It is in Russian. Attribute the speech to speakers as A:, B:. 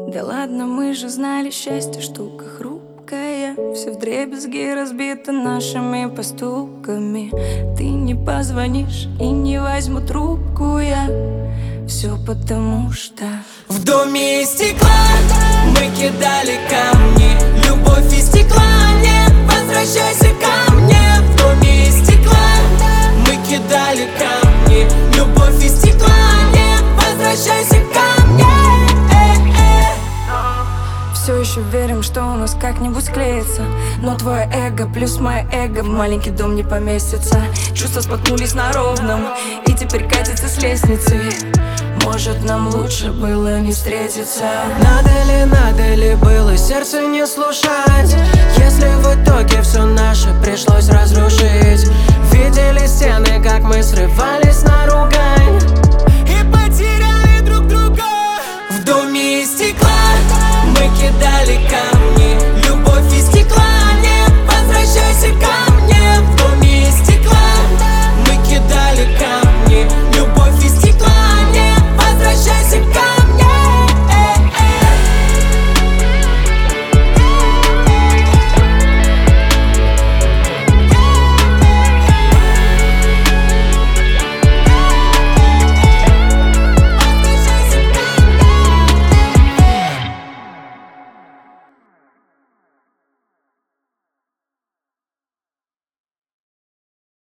A: Да ладно, мы же знали, счастье штука хрупкая. Все вдребезги разбито нашими поступками. Ты не позвонишь и не возьму трубку я. Все потому что
B: в доме из стекла мы кидали камни. Любовь из стекла, не возвращайся ко мне. В доме из стекла мы кидали камни. Любовь из стекла, не возвращайся ко мне.
A: все еще верим, что у нас как-нибудь склеится. Но твое эго плюс мое эго в маленький дом не поместится. Чувства споткнулись на ровном и теперь катятся с лестницы. Может, нам лучше было не встретиться.
B: Надо ли было сердце не слушать, если в итоге все наше пришлось разрушить? Видели стены, как мы срывались на ругань и потеряли друг друга. В доме из стекла мы кидали камни.